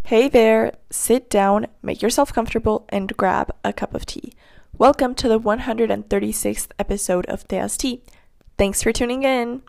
Hey there, sit down, make yourself comfortable, and grab a cup of tea. Welcome to the 136th episode of Thea's Tea. Thanks for tuning in.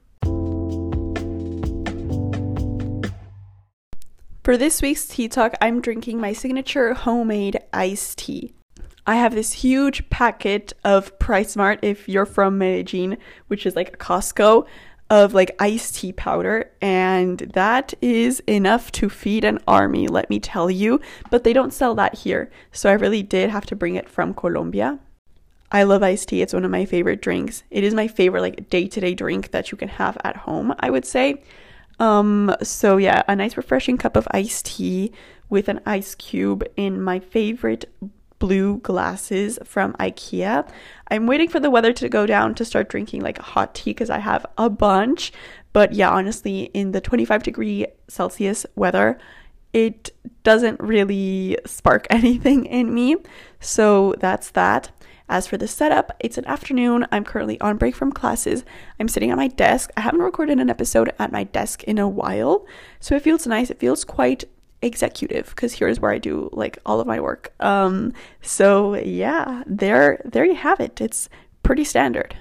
For this week's tea talk, I'm drinking my signature homemade iced tea. I have this huge packet of PriceSmart, if you're from Medellin, which is like a Costco, of like iced tea powder, and that is enough to feed an army, let me tell you. But they don't sell that here, so I really did have to bring it from Colombia. I love iced tea. It's one of my favorite drinks. It is my favorite like day-to-day drink that you can have at home, I would say. So yeah, a nice refreshing cup of iced tea with an ice cube in my favorite blue glasses from IKEA. I'm waiting for the weather to go down to start drinking like hot tea because I have a bunch. But yeah, honestly, in the 25-degree Celsius weather, it doesn't really spark anything in me. So that's that. As for the setup, it's an afternoon. I'm currently on break from classes. I'm sitting at my desk. I haven't recorded an episode at my desk in a while, so it feels nice. It feels quite executive because here's where I do like all of my work. So yeah, there you have it. It's pretty standard.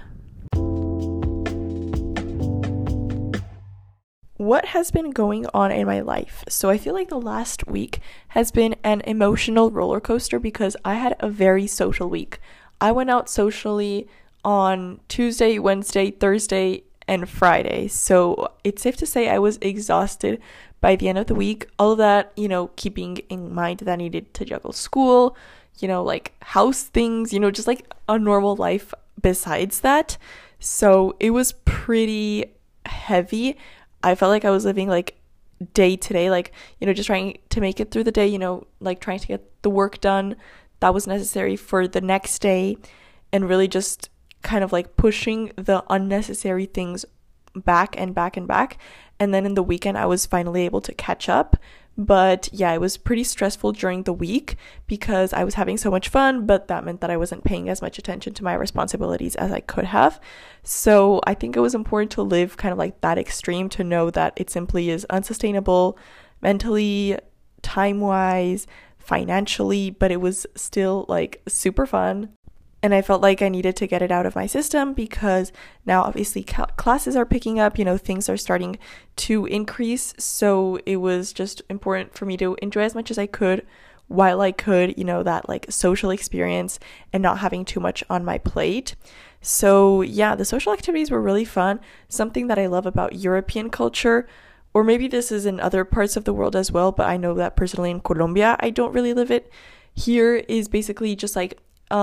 What has been going on in my life? So I feel like the last week has been an emotional roller coaster because I had a very social week. I went out socially on Tuesday, Wednesday, Thursday, and Friday. So it's safe to say I was exhausted by the end of the week. All of that, keeping in mind that I needed to juggle school, like house things, just like a normal life besides that. So it was pretty heavy. I felt like I was living like day to day, like, just trying to make it through the day, like trying to get the work done that was necessary for the next day, and really just kind of like pushing the unnecessary things back and back and back. And then in the weekend, I was finally able to catch up. But yeah, it was pretty stressful during the week because I was having so much fun, but that meant that I wasn't paying as much attention to my responsibilities as I could have. So I think it was important to live kind of like that extreme to know that it simply is unsustainable mentally, time-wise, financially, but it was still like super fun. And I felt like I needed to get it out of my system because now obviously classes are picking up, things are starting to increase. So it was just important for me to enjoy as much as I could while I could, that like social experience and not having too much on my plate. So yeah, the social activities were really fun. Something that I love about European culture, or maybe this is in other parts of the world as well, but I know that personally in Colombia, I don't really live it. Here is basically just like,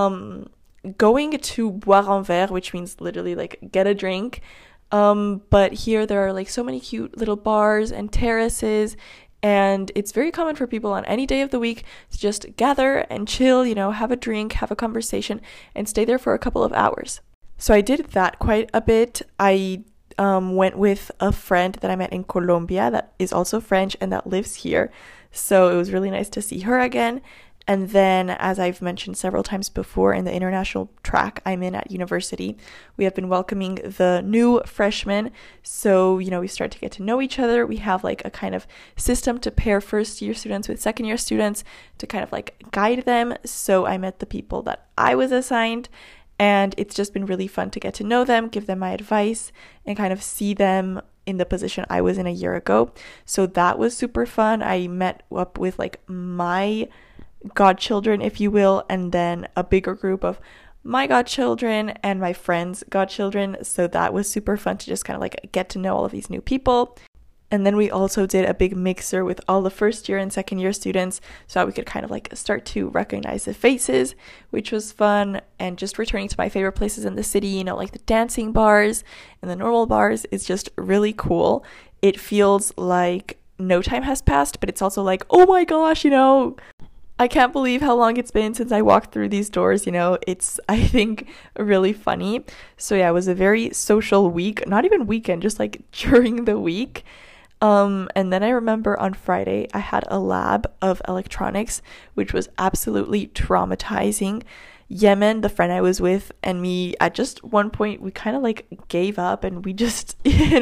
going to boire un verre, which means literally like get a drink. But here there are like so many cute little bars and terraces, and it's very common for people on any day of the week to just gather and chill, have a drink, have a conversation, and stay there for a couple of hours. So I did that quite a bit. I went with a friend that I met in Colombia that is also French and that lives here. So it was really nice to see her again. And then, as I've mentioned several times before, in the international track I'm in at university, we have been welcoming the new freshmen. So, we start to get to know each other. We have like a kind of system to pair first year students with second year students to kind of like guide them. So I met the people that I was assigned, and it's just been really fun to get to know them, give them my advice, and kind of see them in the position I was in a year ago. So that was super fun. I met up with like my godchildren, if you will, and then a bigger group of my godchildren and my friends' godchildren. So that was super fun to just kind of like get to know all of these new people. And then we also did a big mixer with all the first year and second year students so that we could kind of like start to recognize the faces, which was fun. And just returning to my favorite places in the city, like the dancing bars and the normal bars is just really cool. It feels like no time has passed, but it's also like, oh my gosh, I can't believe how long it's been since I walked through these doors, it's, I think, really funny. So yeah, it was a very social week, not even weekend, just like during the week. And then I remember on Friday, I had a lab of electronics, which was absolutely traumatizing. Yemen, the friend I was with, and me, at just one point, we kind of like gave up, and we just,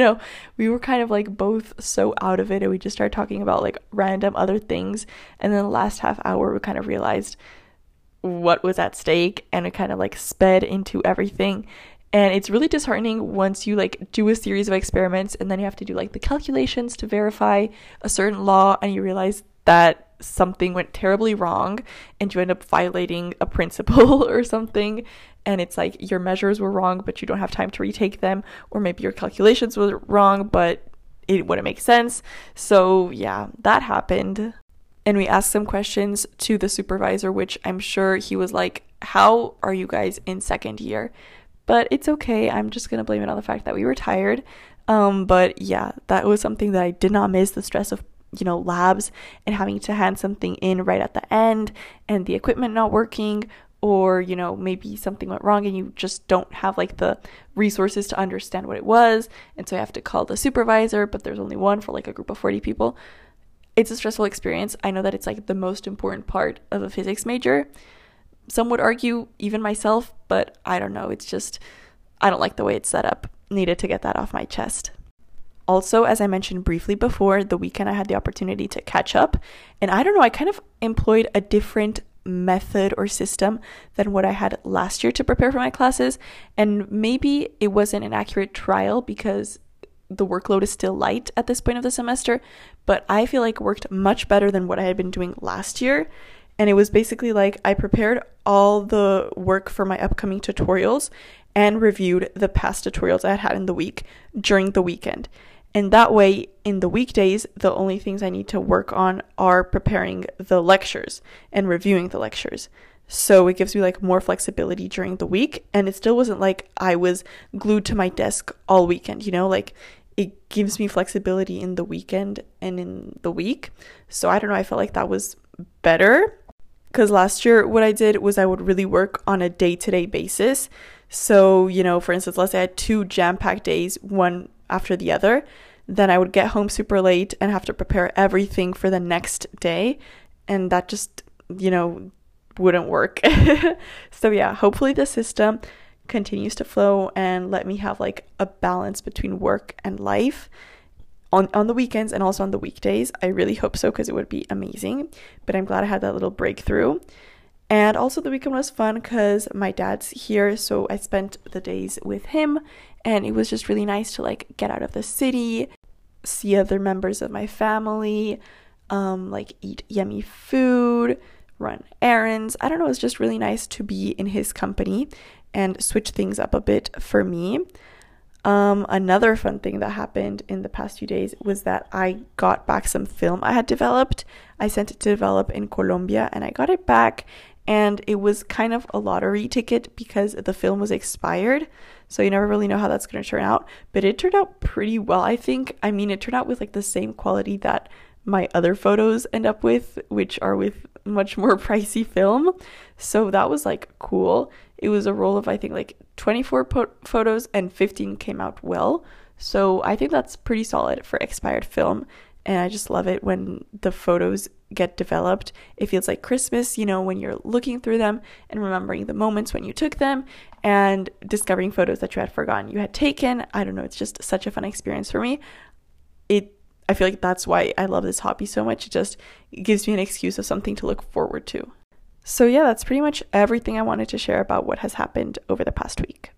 we were kind of like both so out of it, and we just started talking about like random other things. And then the last half hour, we kind of realized what was at stake, and it kind of like sped into everything. And it's really disheartening once you like do a series of experiments and then you have to do like the calculations to verify a certain law, and you realize that something went terribly wrong and you end up violating a principle or something, and it's like your measures were wrong but you don't have time to retake them, or maybe your calculations were wrong but it wouldn't make sense. So yeah, that happened. And we asked some questions to the supervisor, which I'm sure he was like, how are you guys in second year? But it's okay. I'm just going to blame it on the fact that we were tired. But yeah, that was something that I did not miss, the stress of, labs and having to hand something in right at the end and the equipment not working, or, maybe something went wrong and you just don't have like the resources to understand what it was. And so I have to call the supervisor, but there's only one for like a group of 40 people. It's a stressful experience. I know that it's like the most important part of a physics major. Some would argue, even myself, but I don't know. It's just, I don't like the way it's set up. Needed to get that off my chest. Also, as I mentioned briefly before, the weekend I had the opportunity to catch up. And I don't know, I kind of employed a different method or system than what I had last year to prepare for my classes. And maybe it wasn't an accurate trial because the workload is still light at this point of the semester, but I feel like it worked much better than what I had been doing last year. And it was basically like I prepared all the work for my upcoming tutorials and reviewed the past tutorials I had in the week during the weekend. And that way, in the weekdays, the only things I need to work on are preparing the lectures and reviewing the lectures. So it gives me like more flexibility during the week. And it still wasn't like I was glued to my desk all weekend, like it gives me flexibility in the weekend and in the week. So I don't know, I felt like that was better. Because last year, what I did was I would really work on a day-to-day basis. So, for instance, let's say I had 2 jam-packed days, one after the other. Then I would get home super late and have to prepare everything for the next day. And that just, wouldn't work. So yeah, hopefully the system continues to flow and let me have like a balance between work and life. On the weekends and also on the weekdays. I really hope so, because it would be amazing. But I'm glad I had that little breakthrough. And also the weekend was fun because my dad's here, so I spent the days with him, and it was just really nice to like get out of the city, see other members of my family, like eat yummy food, run errands. I don't know, it's just really nice to be in his company and switch things up a bit for me. Another fun thing that happened in the past few days was that I got back some film I had developed. I sent it to develop in Colombia and I got it back, and it was kind of a lottery ticket because the film was expired. So you never really know how that's going to turn out, but it turned out pretty well, I think. I mean, it turned out with like the same quality that my other photos end up with, which are with much more pricey film. So that was like cool. It was a roll of, I think, like 24 photos and 15 came out well. So I think that's pretty solid for expired film. And I just love it when the photos get developed. It feels like Christmas, when you're looking through them and remembering the moments when you took them and discovering photos that you had forgotten you had taken. I don't know, it's just such a fun experience for me. I feel like that's why I love this hobby so much. It just gives me an excuse of something to look forward to. So yeah, that's pretty much everything I wanted to share about what has happened over the past week.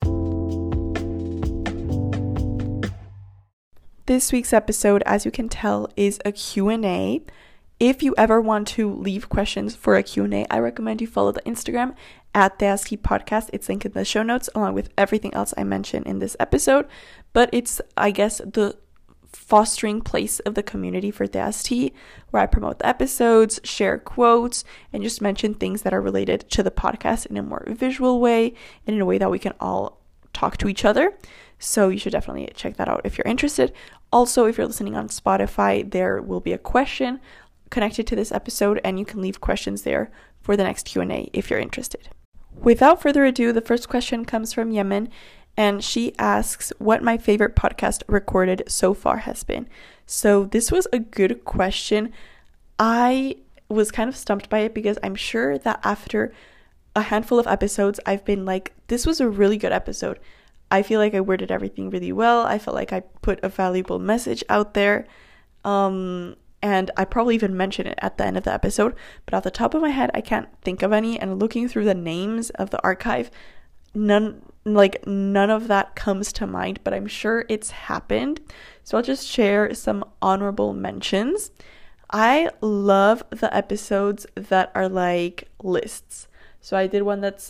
This week's episode, as you can tell, is a Q&A. If you ever want to leave questions for a Q&A, I recommend you follow the Instagram at DST Podcast. It's linked in the show notes along with everything else I mentioned in this episode. But it's, I guess, the fostering place of the community for DST, where I promote the episodes, share quotes, and just mention things that are related to the podcast in a more visual way and in a way that we can all talk to each other. So you should definitely check that out if you're interested. Also, if you're listening on Spotify, there will be a question connected to this episode, and you can leave questions there for the next Q&A if you're interested. Without further ado, the first question comes from Yemen, and she asks what my favorite podcast recorded so far has been. So this was a good question. I was kind of stumped by it because I'm sure that after a handful of episodes, I've been like, this was a really good episode. I feel like I worded everything really well. I felt like I put a valuable message out there. And I probably even mentioned it at the end of the episode, but off the top of my head, I can't think of any. And looking through the names of the archive, none of that comes to mind, but I'm sure it's happened. So I'll just share some honorable mentions. I love the episodes that are like lists. So I did one that's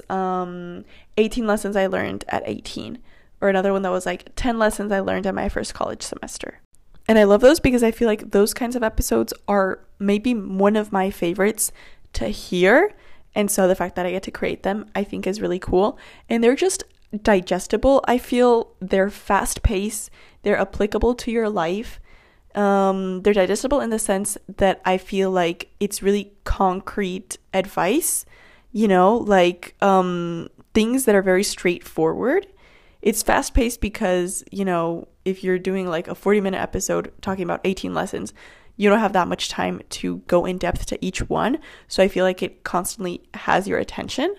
18 lessons I learned at 18, or another one that was like 10 lessons I learned at my first college semester. And I love those because I feel like those kinds of episodes are maybe one of my favorites to hear. And so the fact that I get to create them, I think is really cool. And they're just digestible. I feel they're fast paced. They're applicable to your life. They're digestible in the sense that I feel like it's really concrete advice, like things that are very straightforward. It's fast paced because, if you're doing like a 40-minute episode talking about 18 lessons, you don't have that much time to go in depth to each one. So I feel like it constantly has your attention.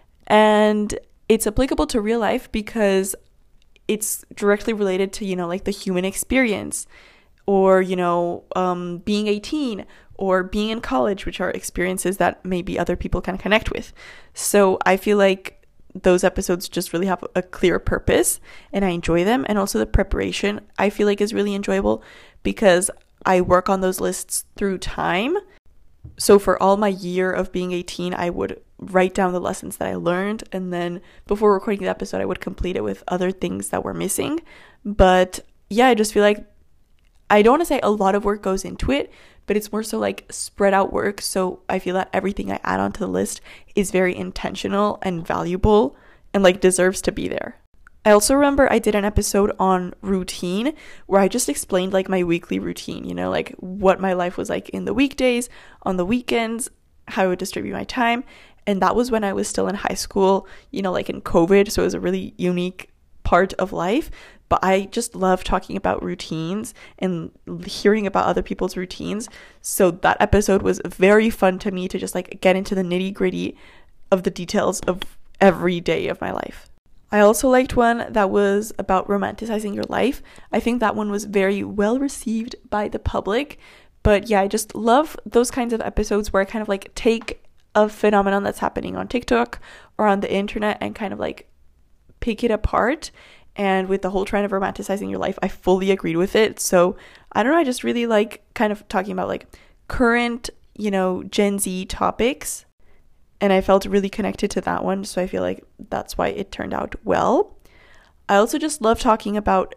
And it's applicable to real life because it's directly related to, like the human experience, or, being 18 or being in college, which are experiences that maybe other people can connect with. So I feel like those episodes just really have a clear purpose and I enjoy them. And also the preparation I feel like is really enjoyable because I work on those lists through time. So for all my year of being 18, I would write down the lessons that I learned, and then before recording the episode, I would complete it with other things that were missing. But yeah, I just feel like I don't want to say a lot of work goes into it, but it's more so like spread out work. So I feel that everything I add onto the list is very intentional and valuable and like deserves to be there. I also remember I did an episode on routine where I just explained like my weekly routine, like what my life was like in the weekdays, on the weekends, how I would distribute my time. And that was when I was still in high school, like in COVID. So it was a really unique part of life. But I just love talking about routines and hearing about other people's routines. So that episode was very fun to me to just like get into the nitty-gritty of the details of every day of my life. I also liked one that was about romanticizing your life. I think that one was very well received by the public. But yeah, I just love those kinds of episodes where I kind of like take a phenomenon that's happening on TikTok or on the internet and kind of like pick it apart. And with the whole trend of romanticizing your life, I fully agreed with it. So I don't know, I just really like kind of talking about like current, Gen Z topics. And I felt really connected to that one. So I feel like that's why it turned out well. I also just love talking about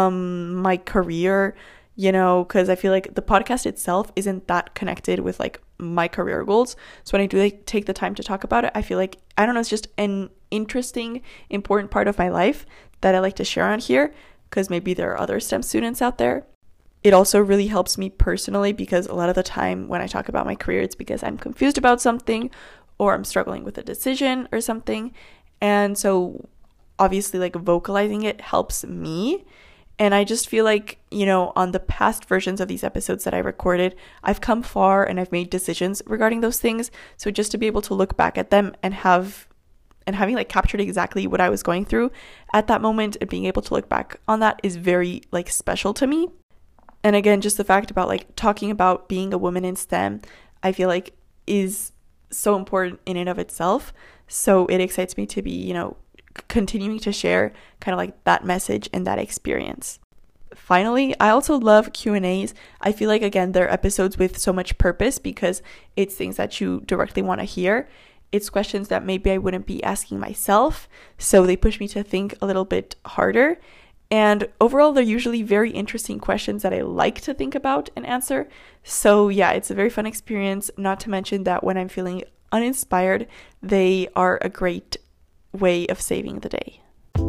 my career, because I feel like the podcast itself isn't that connected with like my career goals. So when I do take the time to talk about it, I feel like, I don't know, it's just an interesting, important part of my life that I like to share on here, because maybe there are other STEM students out there. It also really helps me personally because a lot of the time when I talk about my career, it's because I'm confused about something or I'm struggling with a decision or something. And so obviously like vocalizing it helps me. And I just feel like, on the past versions of these episodes that I recorded, I've come far and I've made decisions regarding those things. So just to be able to look back at them and having like captured exactly what I was going through at that moment and being able to look back on that is very like special to me. And again, just the fact about like talking about being a woman in STEM, I feel like is so important in and of itself. So it excites me to be, continuing to share kind of like that message and that experience. Finally, I also love Q&As. I feel like, again, they're episodes with so much purpose because it's things that you directly want to hear. It's questions that maybe I wouldn't be asking myself, so they push me to think a little bit harder. And overall, they're usually very interesting questions that I like to think about and answer. So yeah, it's a very fun experience, not to mention that when I'm feeling uninspired, they are a great way of saving the day.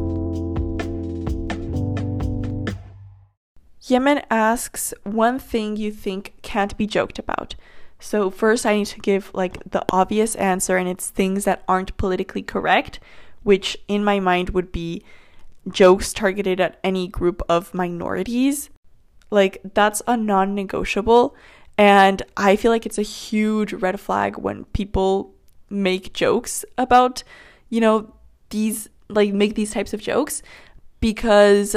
Yemen asks, one thing you think can't be joked about. So first I need to give like the obvious answer, and it's things that aren't politically correct, which in my mind would be jokes targeted at any group of minorities. Like that's a non-negotiable, and I feel like it's a huge red flag when people make jokes about, you know, these, like, make these types of jokes, because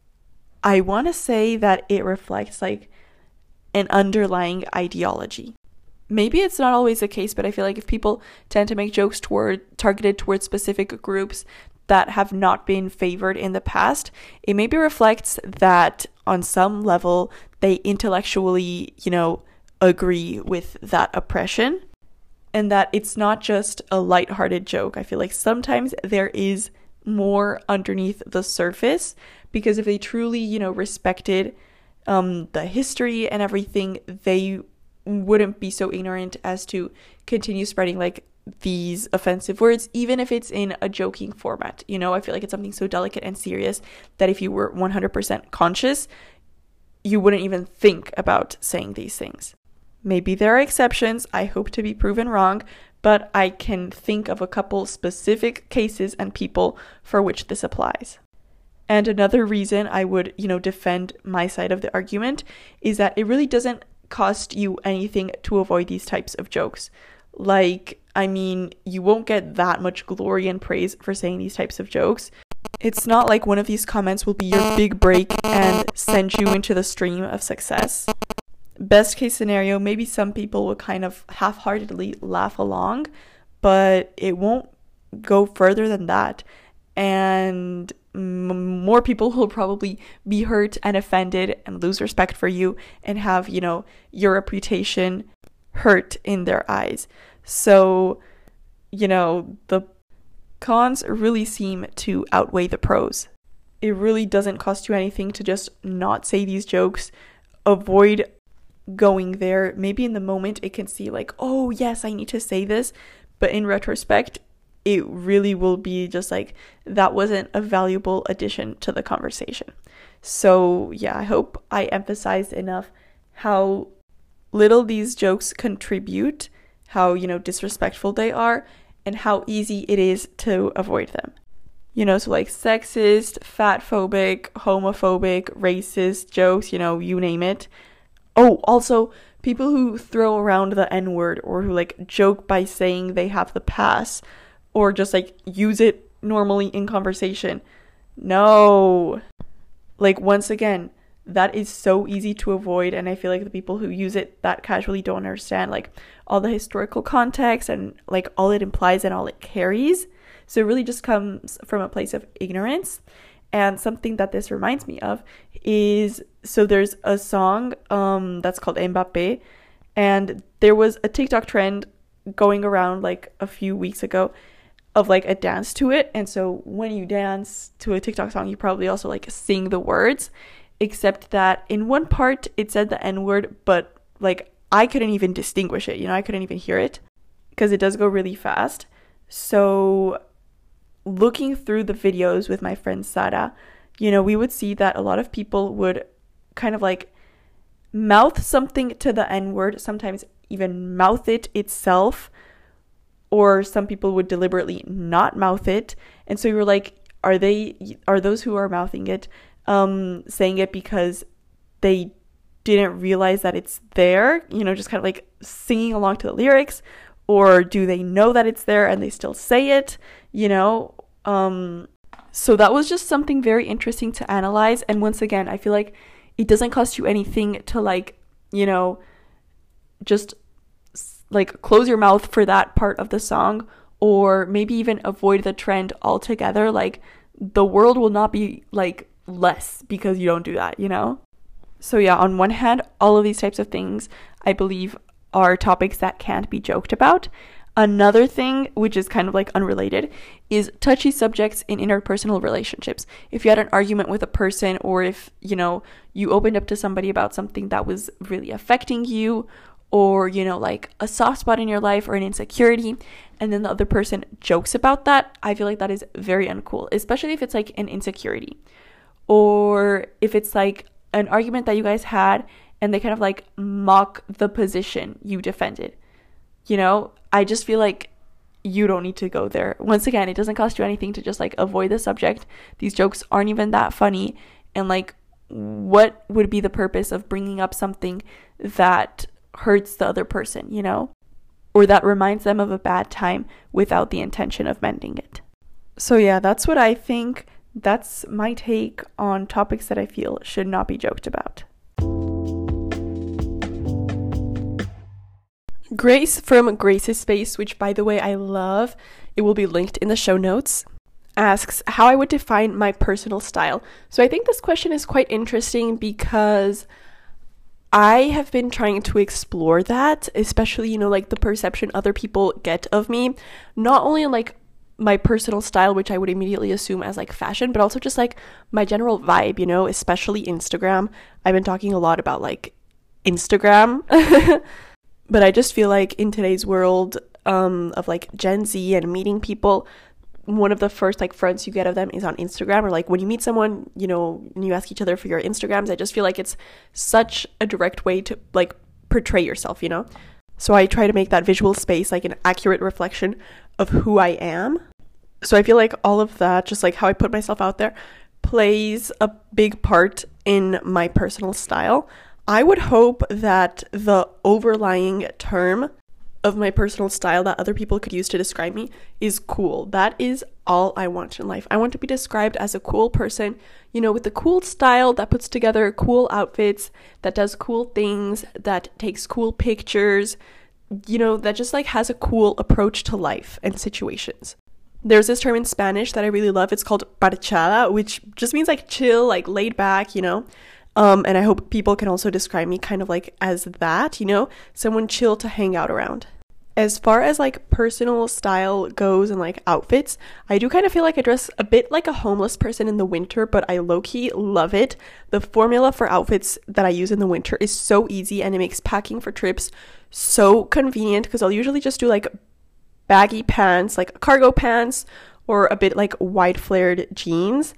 I want to say that it reflects like an underlying ideology. Maybe it's not always the case, but I feel like if people tend to make jokes targeted towards specific groups that have not been favored in the past, it maybe reflects that on some level they intellectually, you know, agree with that oppression, and that it's not just a lighthearted joke. I feel like sometimes there is more underneath the surface, because if they truly, you know, respected the history and everything, they wouldn't be so ignorant as to continue spreading like these offensive words, even if it's in a joking format. You know, I feel like it's something so delicate and serious that if you were 100% conscious, you wouldn't even think about saying these things. Maybe there are exceptions. I hope to be proven wrong, but I can think of a couple specific cases and people for which this applies. And another reason I would, you know, defend my side of the argument is that it really doesn't cost you anything to avoid these types of jokes. Like, I mean, you won't get that much glory and praise for saying these types of jokes. It's not like one of these comments will be your big break and send you into the stream of success. Best case scenario, maybe some people will kind of half-heartedly laugh along, but it won't go further than that. And more people will probably be hurt and offended and lose respect for you and have, you know, your reputation hurt in their eyes. So, you know, the cons really seem to outweigh the pros. It really doesn't cost you anything to just not say these jokes. Avoid going there. Maybe in the moment it can seem like, oh yes, I need to say this, but in retrospect, it really will be just like, that wasn't a valuable addition to the conversation. So yeah, I hope I emphasized enough how little these jokes contribute, how, you know, disrespectful they are, and how easy it is to avoid them. You know, so like sexist, fatphobic, homophobic, racist jokes, you know, you name it. Oh, also people who throw around the N-word, or who like joke by saying they have the pass, or just like use it normally in conversation. No. Like, once again, that is so easy to avoid, and I feel like the people who use it that casually don't understand like all the historical context and like all it implies and all it carries. So it really just comes from a place of ignorance. And something that this reminds me of is, so there's a song that's called Mbappé, and there was a TikTok trend going around like a few weeks ago of like a dance to it. And so when you dance to a TikTok song, you probably also like sing the words, except that in one part it said the N-word, but like I couldn't even distinguish it, you know, I couldn't even hear it because it does go really fast. So looking through the videos with my friend Sara, you know, we would see that a lot of people would kind of like mouth something to the N-word, sometimes even mouth it itself, or some people would deliberately not mouth it. And so we were like, are those who are mouthing it saying it because they didn't realize that it's there, you know, just kind of like singing along to the lyrics, or do they know that it's there and they still say it, you know? So that was just something very interesting to analyze. And once again, I feel like it doesn't cost you anything to like, you know, just like close your mouth for that part of the song, or maybe even avoid the trend altogether. Like, the world will not be like less because you don't do that, you know? So yeah, on one hand, all of these types of things I believe are topics that can't be joked about. Another thing, which is kind of like unrelated, is touchy subjects in interpersonal relationships. If you had an argument with a person, or if, you know, you opened up to somebody about something that was really affecting you, or, you know, like a soft spot in your life or an insecurity, and then the other person jokes about that, I feel like that is very uncool, especially if it's like an insecurity, or if it's like an argument that you guys had and they kind of like mock the position you defended. You know, I just feel like you don't need to go there. Once again, it doesn't cost you anything to just like avoid the subject. These jokes aren't even that funny, and like, what would be the purpose of bringing up something that hurts the other person, you know? or that reminds them of a bad time without the intention of mending it. So yeah, that's what I think. That's my take on topics that I feel should not be joked about. Grace from Grace's Space, which by the way I love, it will be linked in the show notes, asks how I would define my personal style. So I think this question is quite interesting because I have been trying to explore that, especially, like the perception other people get of me, not only in like my personal style, which I would immediately assume as like fashion, but also just like my general vibe, especially Instagram. I've been talking a lot about like Instagram, but I just feel like in today's world of like Gen Z and meeting people, one of the first like fronts you get of them is on Instagram, or like when you meet someone, and you ask each other for your Instagrams. I just feel like it's such a direct way to like portray yourself, So I try to make that visual space like an accurate reflection of who I am. So I feel like all of that, just like how I put myself out there, plays a big part in my personal style. I would hope that the overlying term of my personal style that other people could use to describe me is cool. That is all I want in life. I want to be described as a cool person, with a cool style that puts together cool outfits, that does cool things, that takes cool pictures, that just like has a cool approach to life and situations. There's this term in Spanish that I really love. It's called parchada, which just means like chill, like laid back, and I hope people can also describe me kind of like as that, someone chill to hang out around. As far as like personal style goes and like outfits, I do kind of feel like I dress a bit like a homeless person in the winter, but I low-key love it. The formula for outfits that I use in the winter is so easy, and it makes packing for trips so convenient because I'll usually just do like baggy pants, like cargo pants, or a bit like wide flared jeans,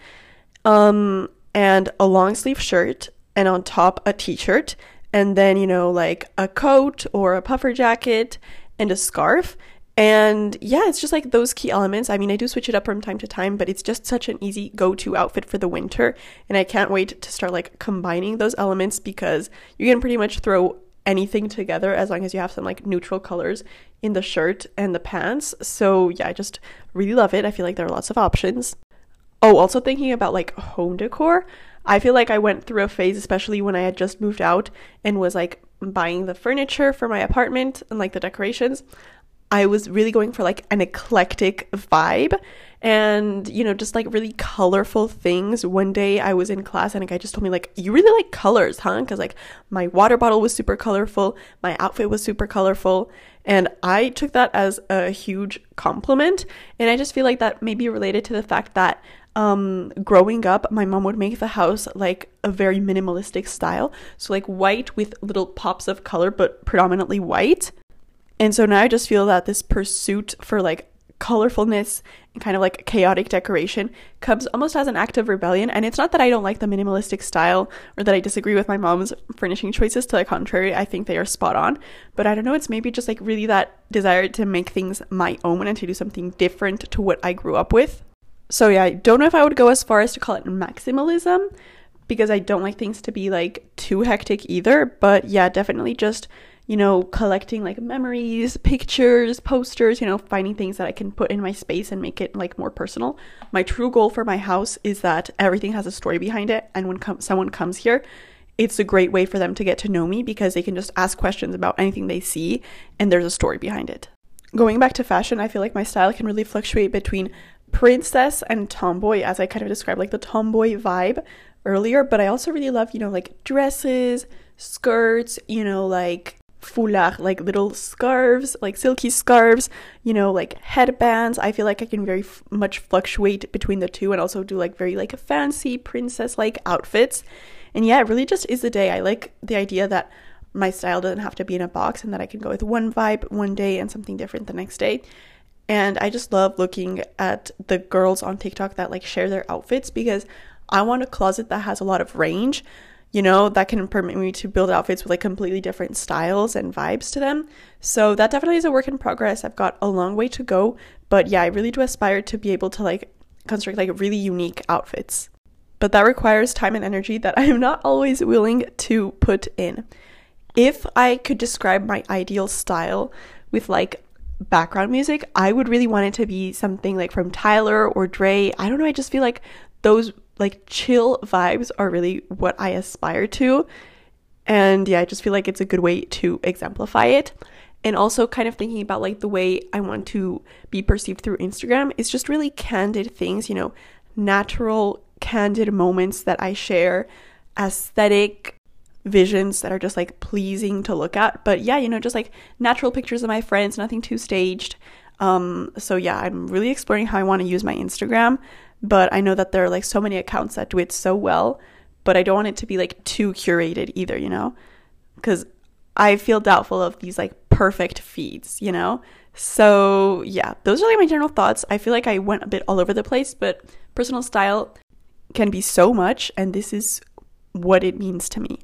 and a long sleeve shirt, and on top a t-shirt, and then like a coat or a puffer jacket and a scarf. And yeah, it's just like those key elements. I mean, I do switch it up from time to time, but it's just such an easy go-to outfit for the winter, and I can't wait to start like combining those elements because you can pretty much throw anything together as long as you have some like neutral colors in the shirt and the pants. So yeah, I just really love it. I feel like there are lots of options. Oh, also thinking about like home decor, I feel like I went through a phase, especially when I had just moved out and was like buying the furniture for my apartment and like the decorations. I was really going for like an eclectic vibe and, just like really colorful things. One day I was in class and a guy just told me like, you really like colors, huh? Because like my water bottle was super colorful, my outfit was super colorful, and I took that as a huge compliment. And I just feel like that may be related to the fact that growing up, my mom would make the house like a very minimalistic style, so like white with little pops of color, but predominantly white. And so now I just feel that this pursuit for like colorfulness and kind of like chaotic decoration comes almost as an act of rebellion. And it's not that I don't like the minimalistic style or that I disagree with my mom's furnishing choices. To the contrary, I think they are spot on. But I don't know, it's maybe just like really that desire to make things my own and to do something different to what I grew up with. So yeah, I don't know if I would go as far as to call it maximalism, because I don't like things to be like too hectic either. But yeah, definitely just collecting like memories, pictures, posters, finding things that I can put in my space and make it like more personal. My true goal for my house is that everything has a story behind it. And when someone comes here, it's a great way for them to get to know me because they can just ask questions about anything they see and there's a story behind it. Going back to fashion, I feel like my style can really fluctuate between princess and tomboy, as I kind of described like the tomboy vibe earlier. But I also really love, like dresses, skirts, like foulard, like little scarves, like silky scarves, like headbands. I feel like I can very much fluctuate between the two and also do like very like fancy princess like outfits. And yeah, it really just is the day. I like the idea that my style doesn't have to be in a box and that I can go with one vibe one day and something different the next day. And I just love looking at the girls on TikTok that like share their outfits, because I want a closet that has a lot of range, that can permit me to build outfits with like completely different styles and vibes to them. So that definitely is a work in progress. I've got a long way to go, but yeah, I really do aspire to be able to like construct like really unique outfits. But that requires time and energy that I am not always willing to put in. If I could describe my ideal style with like background music, I would really want it to be something like from Tyler or Dre. I don't know, I just feel like those like chill vibes are really what I aspire to. And yeah, I just feel like it's a good way to exemplify it. And also kind of thinking about like the way I want to be perceived through Instagram is just really candid things, you know, natural, candid moments that I share, aesthetic visions that are just like pleasing to look at. But yeah, you know, just like natural pictures of my friends, nothing too staged. So yeah, I'm really exploring how I want to use my Instagram, but I know that there are like so many accounts that do it so well, but I don't want it to be like too curated either, you know, because I feel doubtful of these like perfect feeds, you know. So yeah, those are like my general thoughts. I feel like I went a bit all over the place, but personal style can be so much, and this is what it means to me.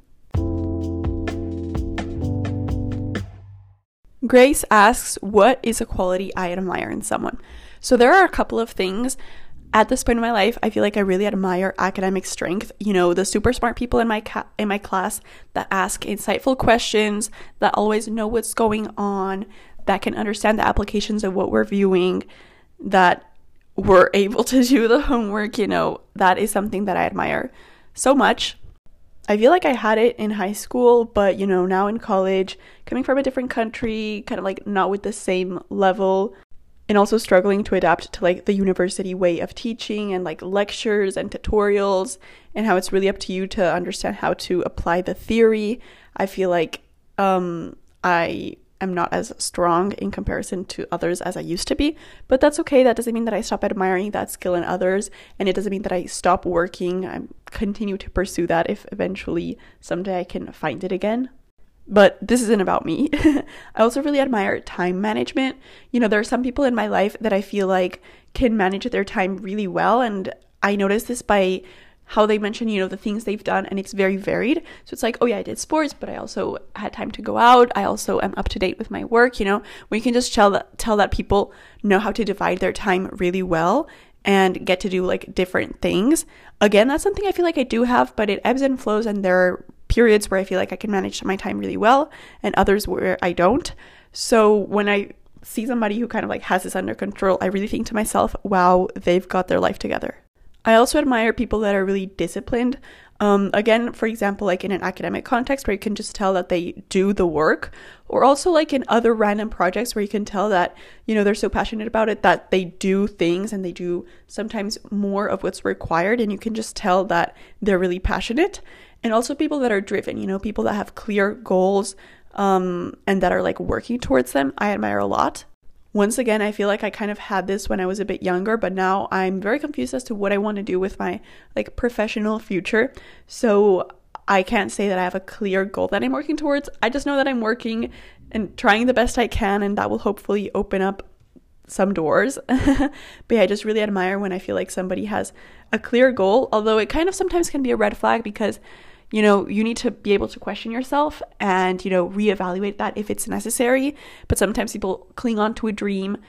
Grace asks, what is a quality I admire in someone? So there are a couple of things. At this point in my life, I feel like I really admire academic strength. You know, the super smart people in my class that ask insightful questions, that always know what's going on, that can understand the applications of what we're viewing, that were able to do the homework, you know, that is something that I admire so much. I feel like I had it in high school, but, you know, now in college, coming from a different country, kind of like not with the same level, and also struggling to adapt to like the university way of teaching and like lectures and tutorials, and how it's really up to you to understand how to apply the theory. I feel like I am not as strong in comparison to others as I used to be, but that's okay. That doesn't mean that I stop admiring that skill in others, and it doesn't mean that I stop working. I continue to pursue that if eventually someday I can find it again. But this isn't about me. I also really admire time management. You know, there are some people in my life that I feel like can manage their time really well, and I notice this by how they mention, you know, the things they've done, and it's very varied. So it's like, oh yeah, I did sports, but I also had time to go out. I also am up to date with my work, you know, where you can just tell that people know how to divide their time really well and get to do like different things. Again, that's something I feel like I do have, but it ebbs and flows, and there are periods where I feel like I can manage my time really well and others where I don't. So when I see somebody who kind of like has this under control, I really think to myself, wow, they've got their life together. I also admire people that are really disciplined. Again, for example, like in an academic context where you can just tell that they do the work, or also like in other random projects where you can tell that, you know, they're so passionate about it that they do things and they do sometimes more of what's required, and you can just tell that they're really passionate. And also people that are driven, you know, people that have clear goals and that are like working towards them, I admire a lot. Once again, I feel like I kind of had this when I was a bit younger, but now I'm very confused as to what I want to do with my like professional future. So I can't say that I have a clear goal that I'm working towards. I just know that I'm working and trying the best I can, and that will hopefully open up some doors. But yeah, I just really admire when I feel like somebody has a clear goal, although it kind of sometimes can be a red flag because, you know, you need to be able to question yourself and, you know, reevaluate that if it's necessary. But sometimes people cling on to a dream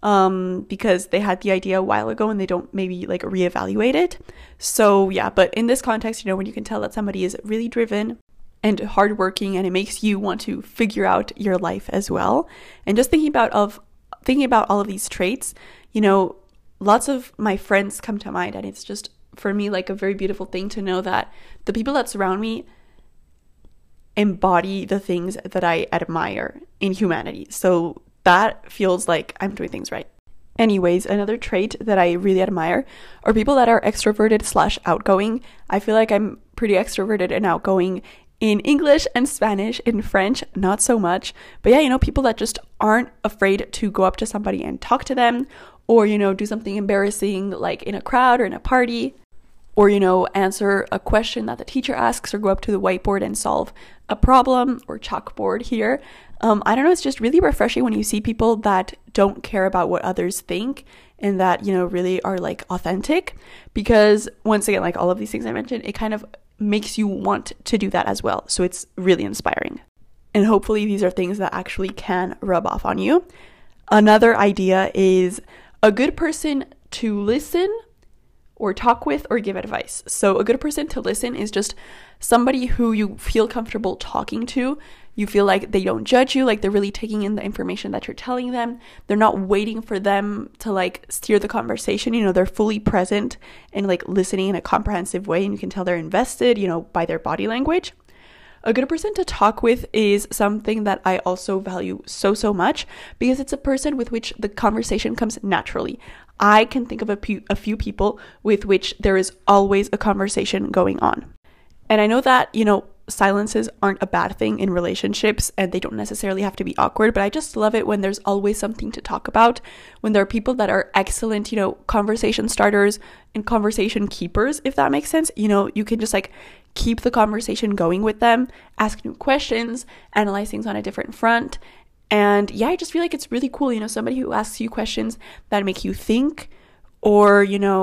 because they had the idea a while ago and they don't maybe like reevaluate it. So yeah, but in this context, you know, when you can tell that somebody is really driven and hardworking, and it makes you want to figure out your life as well. And just thinking about all of these traits, you know, lots of my friends come to mind, and it's just for me like a very beautiful thing to know that the people that surround me embody the things that I admire in humanity. So that feels like I'm doing things right. Anyways, another trait that I really admire are people that are extroverted / outgoing. I feel like I'm pretty extroverted and outgoing in English and Spanish. In French, not so much. But yeah, you know, people that just aren't afraid to go up to somebody and talk to them, or, you know, do something embarrassing like in a crowd or in a party, or, you know, answer a question that the teacher asks, or go up to the whiteboard and solve a problem, or chalkboard here. I don't know, it's just really refreshing when you see people that don't care about what others think and that, you know, really are like authentic, because once again, like all of these things I mentioned, it kind of makes you want to do that as well. So it's really inspiring. And hopefully these are things that actually can rub off on you. Another idea is a good person to listen or talk with or give advice. So a good person to listen is just somebody who you feel comfortable talking to. You feel like they don't judge you, like they're really taking in the information that you're telling them. They're not waiting for them to like steer the conversation. They're fully present and like listening in a comprehensive way, and you can tell they're invested, by their body language. A good person to talk with is something that I also value so much, because it's a person with which the conversation comes naturally. I can think of a few people with which there is always a conversation going on. And I know that, silences aren't a bad thing in relationships, and they don't necessarily have to be awkward, but I just love it when there's always something to talk about, when there are people that are excellent, conversation starters and conversation keepers, if that makes sense. You can just like keep the conversation going with them, ask new questions, analyze things on a different front. And yeah, I just feel like it's really cool, somebody who asks you questions that make you think, or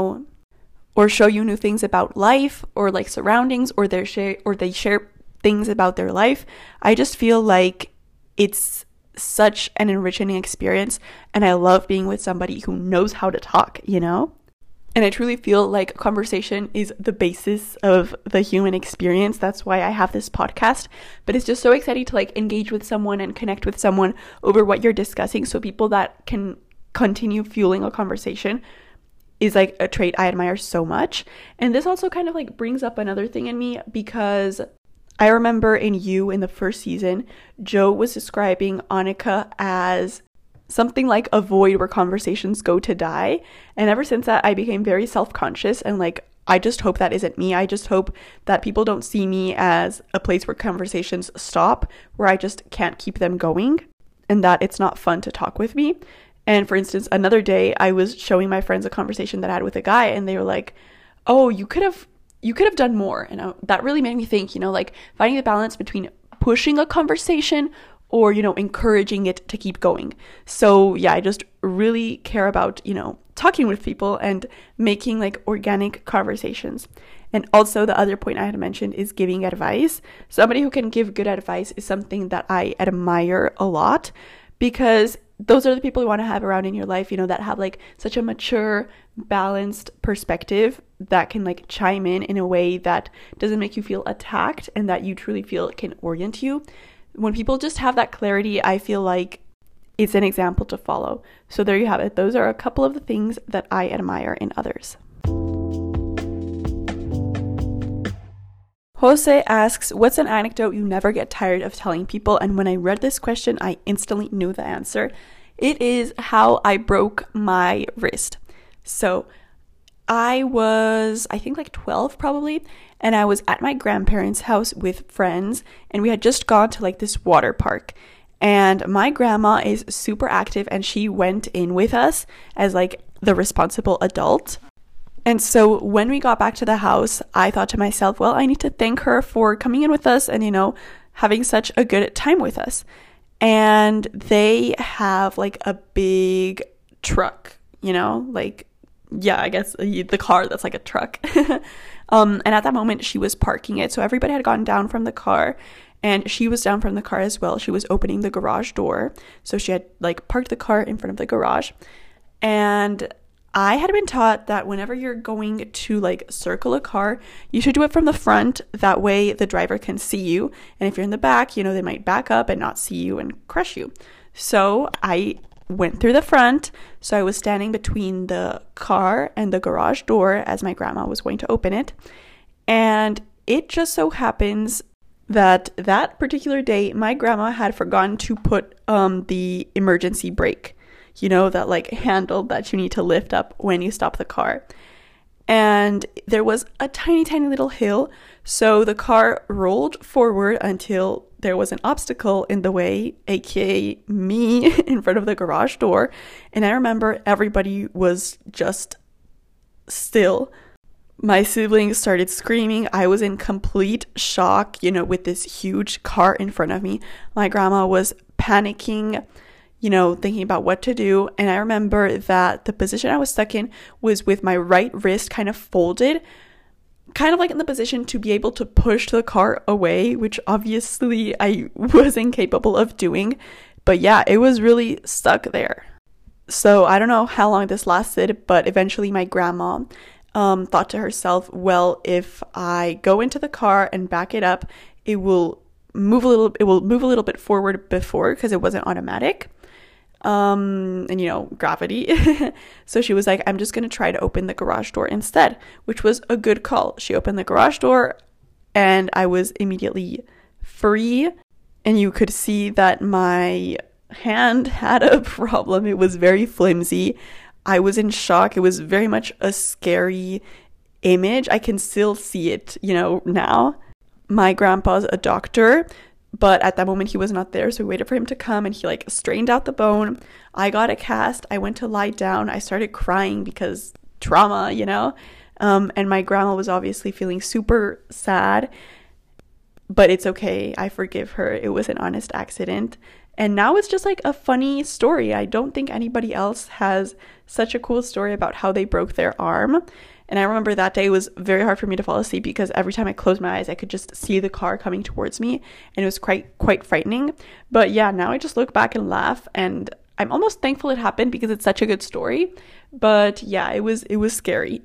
show you new things about life, or like surroundings, or they share things about their life. I just feel like it's such an enriching experience, and I love being with somebody who knows how to talk, And I truly feel like conversation is the basis of the human experience. That's why I have this podcast. But it's just so exciting to like engage with someone and connect with someone over what you're discussing. So people that can continue fueling a conversation is like a trait I admire so much. And this also kind of like brings up another thing in me, because I remember in the first season, Joe was describing Annika as something like a void where conversations go to die. And ever since that, I became very self-conscious, and like, I just hope that isn't me. I just hope that people don't see me as a place where conversations stop, where I just can't keep them going, and that it's not fun to talk with me. And for instance, another day I was showing my friends a conversation that I had with a guy, and they were like, oh, you could have done more. And that really made me think, like finding the balance between pushing a conversation or, encouraging it to keep going. So yeah, I just really care about, talking with people and making like organic conversations. And also the other point I had mentioned is giving advice. Somebody who can give good advice is something that I admire a lot, because those are the people you want to have around in your life, that have like such a mature, balanced perspective that can like chime in a way that doesn't make you feel attacked, and that you truly feel can orient you. When people just have that clarity, I feel like it's an example to follow. So there you have it. Those are a couple of the things that I admire in others. Jose asks, what's an anecdote you never get tired of telling people? And when I read this question, I instantly knew the answer. It is how I broke my wrist. So I was, I think like 12 probably, and I was at my grandparents' house with friends, and we had just gone to like this water park. And my grandma is super active, and she went in with us as like the responsible adult. And so when we got back to the house, I thought to myself, well, I need to thank her for coming in with us and, having such a good time with us. And they have like a big truck, like, yeah, I guess the car that's like a truck. And at that moment she was parking it. So everybody had gone down from the car, and she was down from the car as well. She was opening the garage door. So she had like parked the car in front of the garage. And I had been taught that whenever you're going to like circle a car, you should do it from the front. That way the driver can see you. And if you're in the back, they might back up and not see you and crush you. So I went through the front. So I was standing between the car and the garage door as my grandma was going to open it. And it just so happens that particular day, my grandma had forgotten to put the emergency brake. That like handle that you need to lift up when you stop the car. And there was a tiny little hill. So the car rolled forward until there was an obstacle in the way, aka me, in front of the garage door. And I remember everybody was just still. My siblings started screaming. I was in complete shock, with this huge car in front of me. My grandma was panicking, thinking about what to do. And I remember that the position I was stuck in was with my right wrist kind of folded, kind of like in the position to be able to push the car away, which obviously I wasn't capable of doing. But yeah, it was really stuck there. So I don't know how long this lasted, but eventually my grandma thought to herself, well, if I go into the car and back it up, it will it will move a little bit forward before because it wasn't automatic. And gravity. So she was like, I'm just going to try to open the garage door instead, which was a good call. She opened the garage door and I was immediately free. And you could see that my hand had a problem. It was very flimsy. I was in shock. It was very much a scary image. I can still see it, now. My grandpa's a doctor, but at that moment he was not there, so we waited for him to come and he strained out the bone. I got a cast. I went to lie down. I started crying because trauma, and my grandma was obviously feeling super sad, but it's okay. I forgive her. It was an honest accident. And now it's just a funny story. I don't think anybody else has such a cool story about how they broke their arm. And I remember that day it was very hard for me to fall asleep because every time I closed my eyes, I could just see the car coming towards me. And it was quite frightening. But yeah, now I just look back and laugh. And I'm almost thankful it happened because it's such a good story. But yeah, it was scary.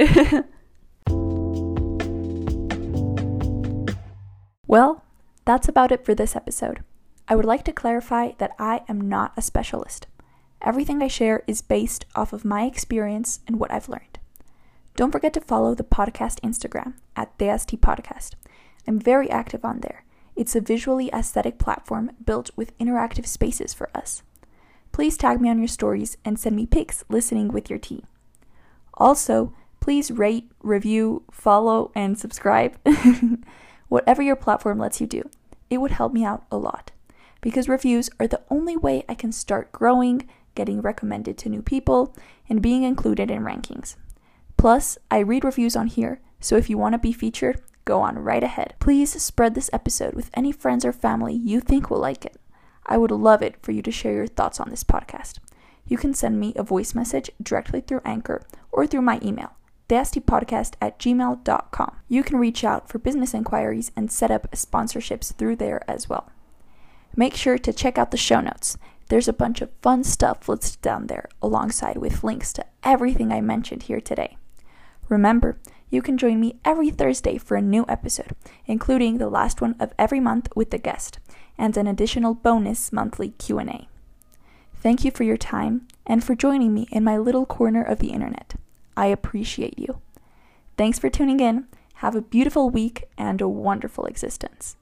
Well, that's about it for this episode. I would like to clarify that I am not a specialist. Everything I share is based off of my experience and what I've learned. Don't forget to follow the podcast Instagram at DST Podcast. I'm very active on there. It's a visually aesthetic platform built with interactive spaces for us. Please tag me on your stories and send me pics listening with your tea. Also, please rate, review, follow, and subscribe. Whatever your platform lets you do, it would help me out a lot. Because reviews are the only way I can start growing, getting recommended to new people, and being included in rankings. Plus, I read reviews on here, so if you want to be featured, go on right ahead. Please spread this episode with any friends or family you think will like it. I would love it for you to share your thoughts on this podcast. You can send me a voice message directly through Anchor or through my email, dastipodcast@gmail.com. You can reach out for business inquiries and set up sponsorships through there as well. Make sure to check out the show notes. There's a bunch of fun stuff listed down there, alongside with links to everything I mentioned here today. Remember, you can join me every Thursday for a new episode, including the last one of every month with a guest, and an additional bonus monthly Q&A. Thank you for your time, and for joining me in my little corner of the internet. I appreciate you. Thanks for tuning in. Have a beautiful week and a wonderful existence.